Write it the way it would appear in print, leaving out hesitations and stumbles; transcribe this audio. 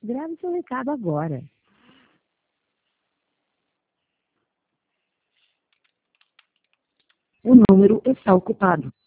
Grave seu recado agora. O número está ocupado.